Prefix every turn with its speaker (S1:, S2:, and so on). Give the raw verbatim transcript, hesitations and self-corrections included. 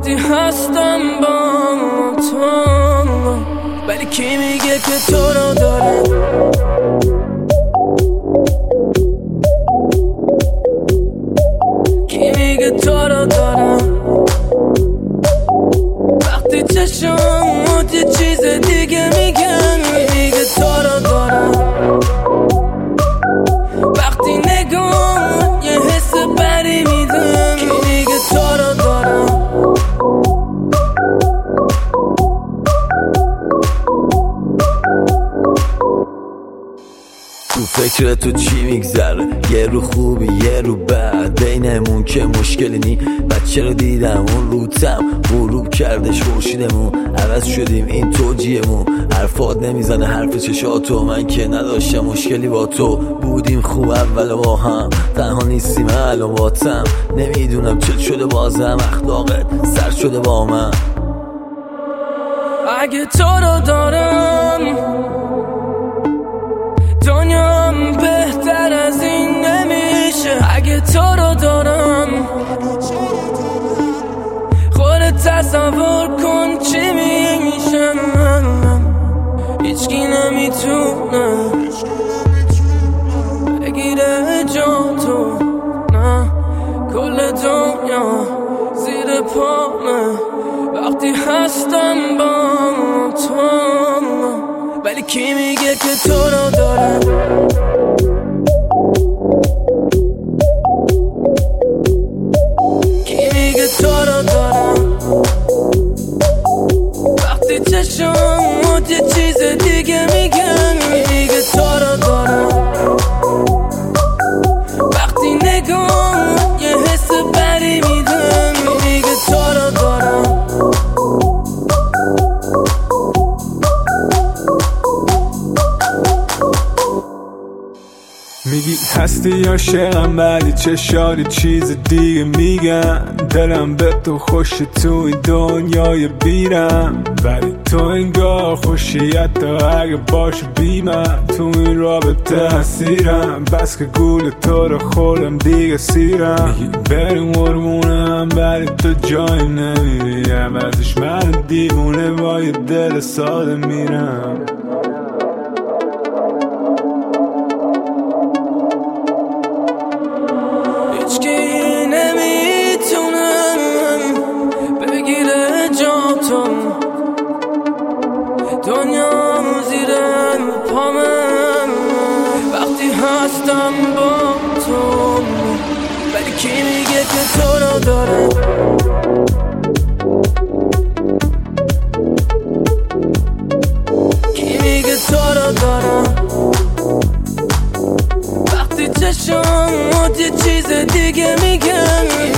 S1: وقتی هستم با تو، ولی کی میگه که تو رو داره؟ کی میگه تو رو دارم؟ وقتی چشمات یه چیز دیگه میگن، میگه تو رو دارم. وقتی نگاه یه حس بری میدم، کی میگه تو رو دارم؟
S2: تو فکر تو چی میگذره؟ یه رو خوبی یه رو بد، بینمون که مشکلی نی. بچه رو دیدم اون روتم غروب کردش خورشیدمون، عوض شدیم این توجیهمون. حرفات نمیزنه حرف چشاتو، من که نداشتم مشکلی با تو. بودیم خوب اول با هم، تنها نیستیم الان باتم. نمیدونم چت شده بازم، اخلاقت سر شده با من.
S1: اگه تو رو دارم دنیام بهتر از این نمیشه. اگه تو رو دارم خودت تصور کن چی میشه. هیچکی نمیتونه بگیره جا تو، نه کل دنیا زیر پامه وقتی هستم با تو، ولی کی میگه که تو رو داره؟ کی میگه تو رو دارم؟ وقتی چشمات یه چیز دیگه میگن، میگه تو رو دارم. وقتی نگاه یه حس بری میدم، میگه تو رو دارم.
S3: میگی هستی یا عاشقم، ولی چشاری چیز دیگه میگن. دلم به تو خوشه تو این دنیای بیرم، ولی تو انگار خوشی حتی اگه باشه بی من. تو این رابطه اسیرم، بس که گول تو رو خوردم دیگه سیرم. میگی بریم قربونم ولی تو جایی نمیری، عوضش من دیوونه با یه دل ساده میرم.
S1: هیچکی نمیتونم بگیره جا تو، دنیا زیر پامم وقتی هستم با تو، ولی کی میگه که تو رو داره؟ کی میگه تو رو دارم؟ وقتی چشمات یه چیز دیگه میگن،